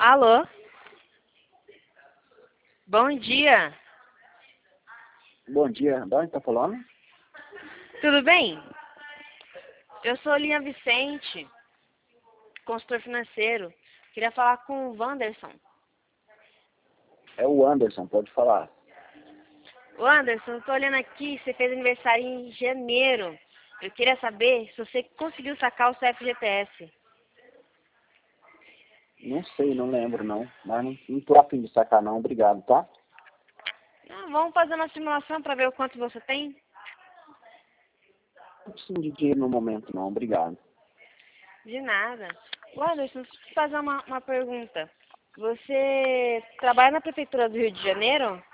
Alô? Bom dia. Bom dia, de onde tá falando? Tudo bem? Eu sou Linha Vicente, consultor financeiro. Queria falar com o Wanderson. É o Anderson, pode falar. O Anderson, eu tô olhando aqui, você fez aniversário em janeiro. Eu queria saber se você conseguiu sacar o seu FGTS. Não sei, não lembro não, mas não tô afim de sacar não, obrigado, tá? Vamos fazer uma simulação para ver o quanto você tem? Não preciso de dinheiro no momento não, obrigado. De nada. O Anderson, deixa eu te fazer uma pergunta. Você trabalha na Prefeitura do Rio de Janeiro?